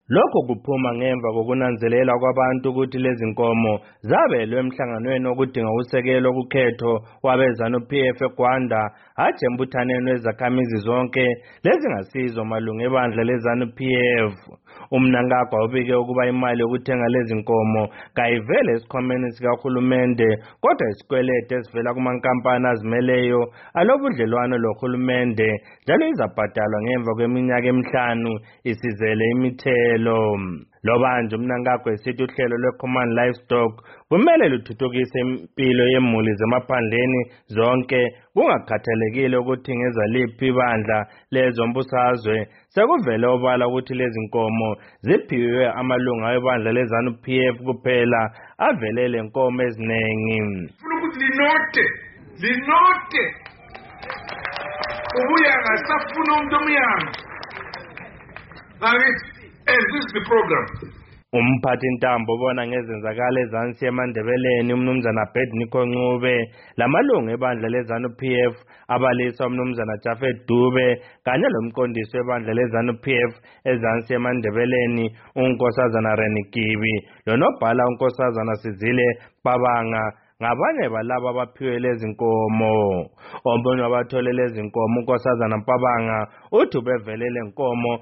Lokho kuphuma ngemva kokunanzelela kwabantu ukuthi lezi nkomo zabelwe emhlanganweni okudinga usekelo kukhetho wabezanu-PF eGwanda hathi embuthaneni wezakhamizi zonke lezingasizo malunga ebandla lezanu-PF. Umnangagwa ubike ukuba imali yokuthenga lezi nkomo kayivele esikhwameni sikahulumende kodwa isikwelede esivela kumankampani azimeleyo alobudlelwano lohulumende njalo izabhadalwa ngemva kweminyaka emihlanu isizele imithelo. Loba nje umnangagwa esithi uhlelo lwe-Common Livestock kumele luthuthukise impilo yemuli zemaphandleni zonke kungakhathalekile ukuthi ngezaliphi ibandla lezombusazwe. Sekuvele obala ukuthi lezi nkomo ziphiwe amalunga ebandla lezanu-PF kuphela avelele nkomo eziningi. Funa ukuthi linote ubuyanga safuna umuntu omyanga ngakithi. This is the program. Umphathi Ntambo bona ngezenzakalo ezansi eMandebeleni umnumzana Abednego Ncube lamalungu ebandla lezanu-PF abalisa umnumzana Jafet Dube kanye lomqondisi webandla lezanu-PF ezansi eMandebeleni unkosazana Renikibi lonobhala unkosazana Sizile Babanga ngabanye balabo abaphiwe lezi nkomo. Omunye wabathole lezi nkomo unkosazana Mpabanga uthi bevelele nkomo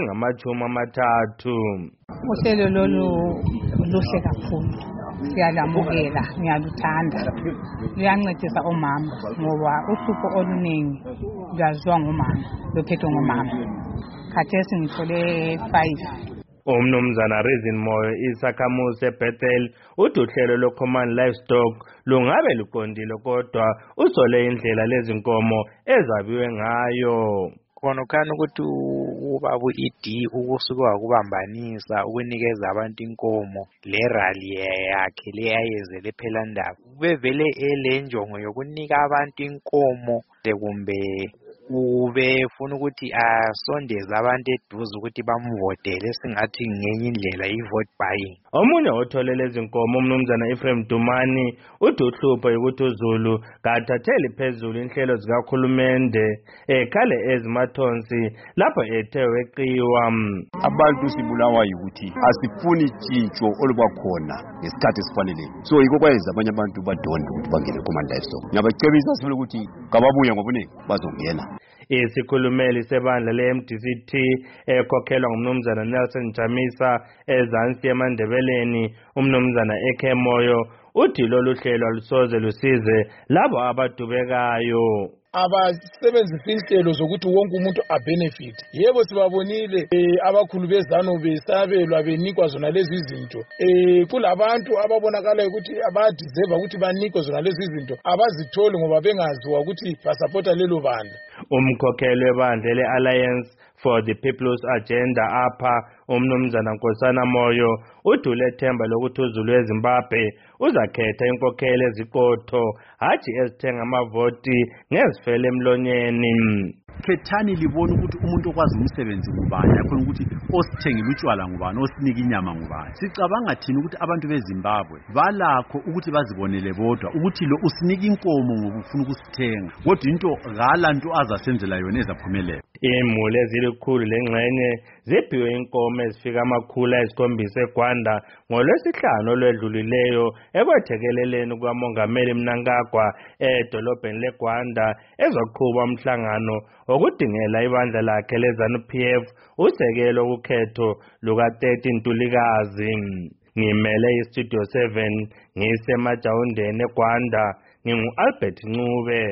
ezingama-30. Uhlelo lolu luhle kakhulu, siyalamukela, ngiyaluthanda, luyancedisa omama ngoba uhlupho oluningi lwaziwa ngomama, luphethwe ngomama. Khathesi ngithole 5. Umnumzana Reason Moyo isakhamuzi eBethel uthi uhlelo lwe-Common Livestock lungabe luqondile kodwa usole indlela lezi nkomo ezabiwe ngayo. Khona ukuthi ubaba uED ukusuka wakubambanisa ukunikeza abantu inkomo le rally yakhe leyayezele phela ndaba ubevele elenjongo yokunika abantu inkomo kumbe ubefuna ukuthi asondeze abantu eduze ukuthi bamvotele singathi ngenye indlela i-vote buying. Omunye othole lezi nkomo umnumzana Ephraim Dumani uthi uhlupho ukuthi uZulu kathatheli phezulu inhlelo zikahulumende ekhale ezimathonsi lapho ethe weqiwa. Abantu sibulawa ukuthi asifuni tshintsho oluba khona ngesikhathi esifanele. So yiko kwenza abanye abantu badonda ukuthi bangene Common Livestock. Ngiyabacebisa sifuna ukuthi kababuye ngobunengi bazongena. Isikhulumeli sebandla le-MDCT ekhokhelwa ngumnumzana Nelson Jamisa ezansi eMandebeleni umnumzana Eke Moyo uthi lolu hlelo alusoze lusize labo abadubekayo. Abasebenzisa inhlelo zokuthi wonke umuntu abenefit. Yebo sibabonile abakhulu bezano besabelwa benikwa zona lezi izinto. Kulabantu ababonakala ukuthi abadeserve ukuthi banikwe zona lezi izinto abazitholi ngoba bengaziwa ukuthi basupporta lelo bandla. Umkhokheli webandla le-Alliance for the People's Agenda apha umnumzana Nkosana Moyo udule themba lokuthi uZulu eZimbabwe uzakhetha inkokheli eziqotho hathi ezithenga amavoti ngezifele emlonyeni. Khethani libona ukuthi umuntu okwazi umsebenzi ngubani yakho ukuthi osithengile utshwala ngubani osinika inyama ngubani. Sicabanga thina ukuthi abantu beZimbabwe balakho ukuthi bazibonele bodwa ukuthi lo usinika inkomo ngoba ufuna ukusithenga kodwa into ngalanto azasenzela yona ezaphumelela. Imuli ezilikhulu lengxenye ziphiwe inkomo ezifika 700 eGwanda ngoLwesihlanu olwedlulileyo ekwethekeleleni kukamongameli Mnangagwa edolobheni leGwanda ezoqhuba umhlangano okudingela ibandla lakhe lezanu-PF usekelo kukhetho luka-13 Ntulikazi. Ngimele iStudio 7 ngisemajawundeni eGwanda ngingu-Albert Ncube.